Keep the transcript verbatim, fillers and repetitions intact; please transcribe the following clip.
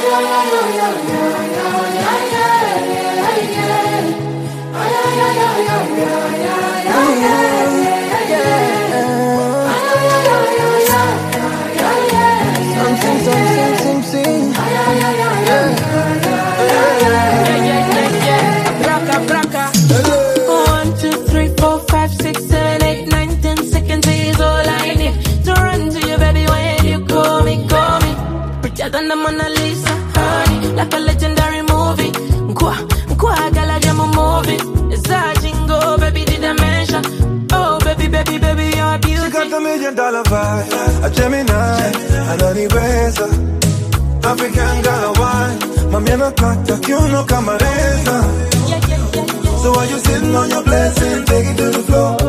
Than the Mona Lisa, honey, like a legendary movie. Nkwa, nkwa, gala jamu movie. It's a jingle, baby, the dimension. Oh, baby, baby, baby, you're beauty. She got a million dollar vibe, a Gemini, an Anibesa. African girl wine, mami no kata, you no camaresa. So while you sitting on your blessing, take it to the floor.